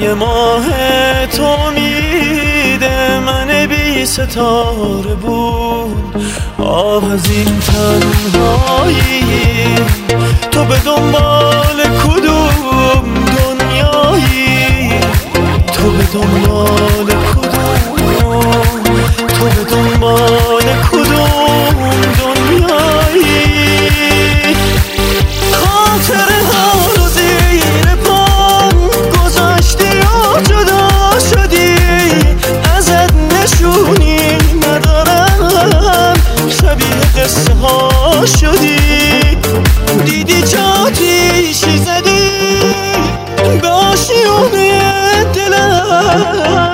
یه ماه تو میده من بی ستاره بود. آه از این تنهایی، تو به دنبال کدوم دنیایی؟ تو به دنبال کدوم، تو به دنبال کدوم دنیایی؟ خاطره ها رو زیر پام گذاشتی و جدا شدی، ازت نشونی ندارم، شبیه قصه ها شدی. دیدی چه آتیشی زدی به آشیونه دلم،